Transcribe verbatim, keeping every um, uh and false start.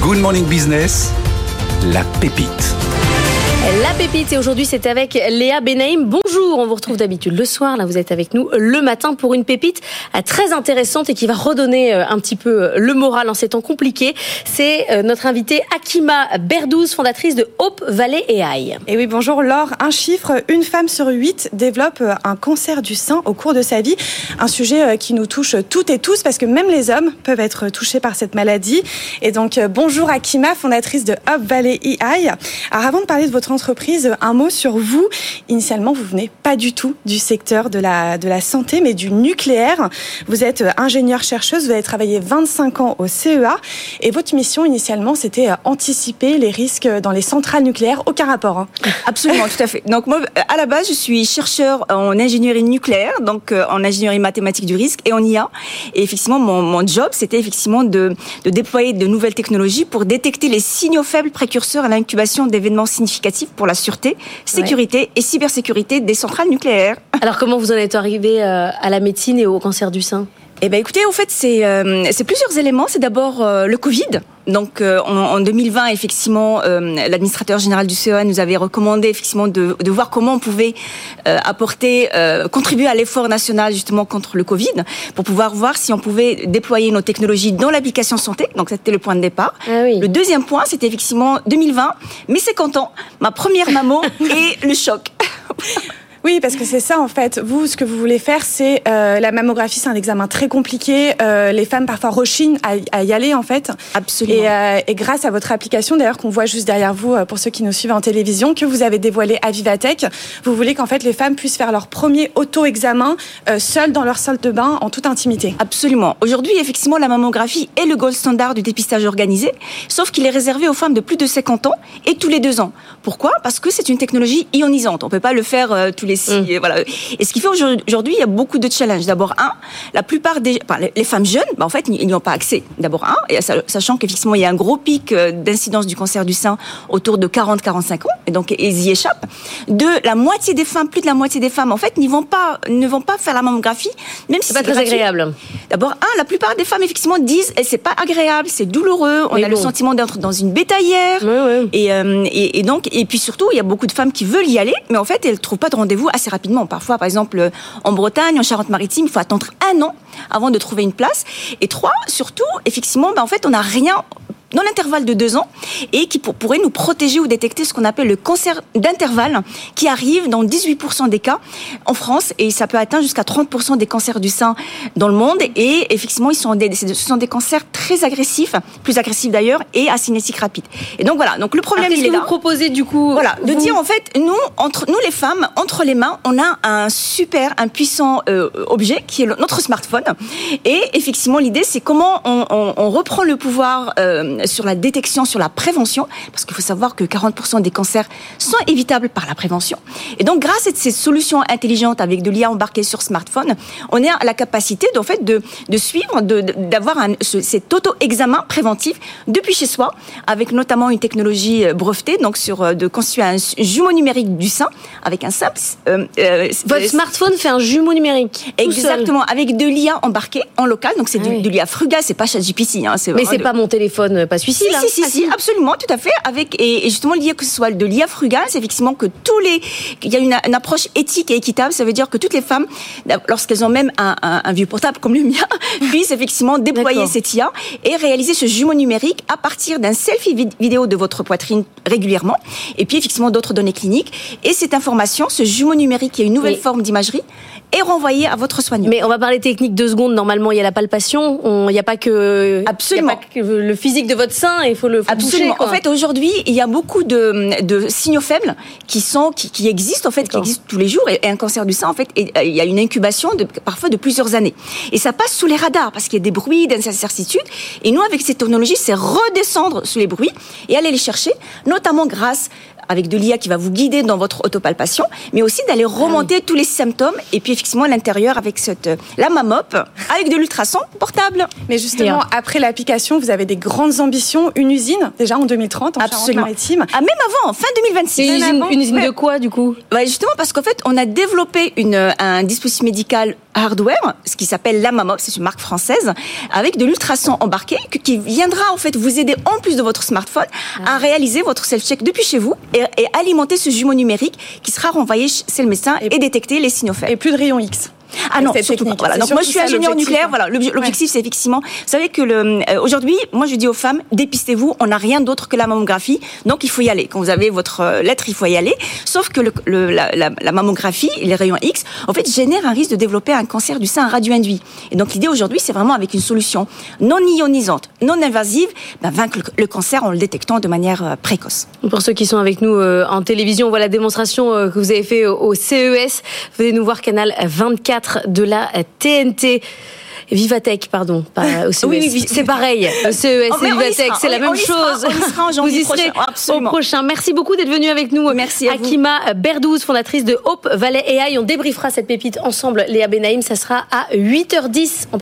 Good Morning Business, la pépite. La pépite, et aujourd'hui c'est avec Léa Benaïm. Bonjour, on vous retrouve d'habitude le soir, là vous êtes avec nous le matin pour une pépite très intéressante et qui va redonner un petit peu le moral en ces temps compliqués. C'est notre invitée Hakima Berdouz, fondatrice de Hope Valley A I. Et oui, bonjour Laure. Un chiffre, une femme sur huit développe un cancer du sein au cours de sa vie. Un sujet qui nous touche toutes et tous parce que même les hommes peuvent être touchés par cette maladie. Et donc bonjour Hakima, fondatrice de Hope Valley A I. Alors avant de parler de votre entreprise, un mot sur vous. Initialement, vous venez pas du tout du secteur de la, de la santé, mais du nucléaire. Vous êtes ingénieure-chercheuse, vous avez travaillé vingt-cinq ans au C E A et votre mission initialement, c'était anticiper les risques dans les centrales nucléaires. Aucun rapport. Hein. Absolument, tout à fait. Donc moi, à la base, je suis chercheur en ingénierie nucléaire, donc en ingénierie mathématique du risque et en I A. Et effectivement, mon, mon job, c'était effectivement de, de déployer de nouvelles technologies pour détecter les signaux faibles précurseurs à l'incubation d'événements significatifs pour la sûreté, sécurité ouais. et cybersécurité des centrales nucléaires. Alors comment vous en êtes arrivé à la médecine et au cancer du sein ? Eh ben écoutez, au fait, c'est euh, c'est plusieurs éléments. C'est d'abord euh, le Covid. Donc euh, en, en deux mille vingt, effectivement, euh, l'administrateur général du C E A nous avait recommandé effectivement de, de voir comment on pouvait euh, apporter, euh, contribuer à l'effort national justement contre le Covid, pour pouvoir voir si on pouvait déployer nos technologies dans l'application santé. Donc c'était le point de départ. Ah oui. Le deuxième point, c'était effectivement deux mille vingt, mes cinquante ans, ma première maman et le choc. Oui, parce que c'est ça en fait. Vous, ce que vous voulez faire, c'est euh, la mammographie, c'est un examen très compliqué. Euh, les femmes parfois rechignent à, à y aller en fait. Absolument. Et, euh, et grâce à votre application, d'ailleurs qu'on voit juste derrière vous, pour ceux qui nous suivent en télévision, que vous avez dévoilé à Vivatech, vous voulez qu'en fait les femmes puissent faire leur premier auto-examen euh, seules dans leur salle de bain en toute intimité. Absolument. Aujourd'hui, effectivement, la mammographie est le gold standard du dépistage organisé, sauf qu'il est réservé aux femmes de plus de cinquante ans et tous les deux ans. Pourquoi ? Parce que c'est une technologie ionisante. On peut pas le faire euh, tous les six. Mmh. Et, voilà. Et ce qui fait aujourd'hui, il y a beaucoup de challenges. D'abord, un, la plupart des enfin, les femmes jeunes, bah, en fait, ils n'y ont pas accès. D'abord, un, et sachant qu'effectivement, il y a un gros pic d'incidence du cancer du sein autour de quarante à quarante-cinq ans, et donc ils y échappent. Deux, la moitié des femmes, plus de la moitié des femmes, en fait, n'y vont pas, ne vont pas faire la mammographie, même si c'est pas très gratuit. Agréable. D'abord, un, la plupart des femmes, effectivement, disent, eh, c'est pas agréable, c'est douloureux, on Mais a bon. le sentiment d'être dans une bétaillère. Oui, oui. Et, euh, et, et donc, et puis surtout, il y a beaucoup de femmes qui veulent y aller, mais en fait, elles trouvent pas de rendez-vous assez rapidement. Parfois, par exemple, en Bretagne, en Charente-Maritime, il faut attendre un an avant de trouver une place. Et trois, surtout, effectivement, ben, en fait, on n'a rien dans l'intervalle de deux ans et qui pour, pourrait nous protéger ou détecter ce qu'on appelle le cancer d'intervalle qui arrive dans dix-huit pour cent des cas en France et ça peut atteindre jusqu'à trente pour cent des cancers du sein dans le monde et effectivement ils sont des, ce sont des cancers très agressifs, plus agressifs d'ailleurs et à cinétique rapide. Et donc voilà, donc le problème Alors, il est que là. Vous proposez du coup voilà, de vous... dire en fait nous entre nous les femmes entre les mains on a un super un puissant euh, objet qui est le, notre smartphone et effectivement l'idée c'est comment on, on, on reprend le pouvoir euh, sur la détection, sur la prévention, parce qu'il faut savoir que quarante pour cent des cancers sont évitables par la prévention. Et donc, grâce à ces solutions intelligentes avec de l'I A embarquée sur smartphone, on a la capacité, en fait, de, de suivre, de, d'avoir un, ce, cet auto-examen préventif depuis chez soi, avec notamment une technologie brevetée, donc sur de constituer un jumeau numérique du sein, avec un simple. Euh, euh, Votre euh, smartphone fait un jumeau numérique. Exactement, avec de l'I A embarquée en local, donc c'est ah, de, oui. de l'I A frugal, c'est pas ChatGPT. Hein, mais c'est de... pas mon téléphone, pas celui-ci. Si, si, si, ah, si, absolument, tout à fait. Avec, et, et justement, lié que ce soit de l'I A frugal, c'est effectivement que tous les, il y a une, une approche éthique et équitable. Ça veut dire que toutes les femmes, lorsqu'elles ont même un, un, un vieux portable comme le mien, puissent effectivement déployer cette I A et réaliser ce jumeau numérique à partir d'un selfie vidéo de votre poitrine régulièrement. Et puis, effectivement, d'autres données cliniques. Et cette information, ce jumeau numérique qui est une nouvelle oui. forme d'imagerie, est renvoyé à votre soignant. Mais on va parler technique deux secondes. Normalement, il y a la palpation. Il n'y a pas que, absolument. Il y a pas que le physique de votre sein. Il faut le faut absolument. Boucher, quoi. En fait, aujourd'hui, il y a beaucoup de, de signaux faibles qui sont, qui, qui existent en fait, D'accord. qui existent tous les jours. Et, et un cancer du sein, en fait, et, il y a une incubation de parfois de plusieurs années. Et ça passe sous les radars parce qu'il y a des bruits, des incertitudes. Et nous, avec cette technologie, c'est redescendre sous les bruits et aller les chercher, notamment grâce avec de l'I A qui va vous guider dans votre autopalpation, mais aussi d'aller remonter ah oui. tous les symptômes et puis effectivement à l'intérieur avec cette la Mamop avec de l'ultrason portable. Mais justement, après l'application, vous avez des grandes ambitions, une usine déjà en deux mille trente en Charente-Maritime. Ah, même avant, fin deux mille vingt-six. Une usine, une usine de quoi du coup? Ouais, justement parce qu'en fait, on a développé une, un dispositif médical hardware, ce qui s'appelle la Mamop, c'est une marque française, avec de l'ultrason embarqué qui viendra en fait vous aider en plus de votre smartphone ah. à réaliser votre self-check depuis chez vous et, et alimenter ce jumeau numérique qui sera renvoyé chez le médecin et, et détecter les signaux faibles. Et plus de rayons X. Ah non, surtout pas. Voilà. Donc moi je suis ingénieur nucléaire. Voilà, l'objectif ouais. c'est effectivement. Vous savez que le euh, aujourd'hui, moi je dis aux femmes, dépistez-vous. On n'a rien d'autre que la mammographie, donc il faut y aller. Quand vous avez votre euh, lettre, il faut y aller. Sauf que le, le, la, la, la mammographie, les rayons X, en fait, génèrent un risque de développer un cancer du sein radio-induit. Et donc l'idée aujourd'hui, c'est vraiment avec une solution non ionisante, non invasive, ben, vaincre le, le cancer en le détectant de manière euh, précoce. Pour ceux qui sont avec nous euh, en télévision, on voit la démonstration euh, que vous avez fait au, au C E S. Venez nous voir, canal vingt-quatre de la T N T. Vivatech, pardon, pas au C E S. Oui, oui, c'est pareil. Le C E S et Vivatech, c'est la même chose. On y sera en janvier vous y serez prochain. au prochain. Merci beaucoup d'être venu avec nous. Merci à Akima vous. Berdouz, fondatrice de Hope Valley A I. On débriefera cette pépite ensemble, Léa Benaïm. Ça sera à huit heures dix.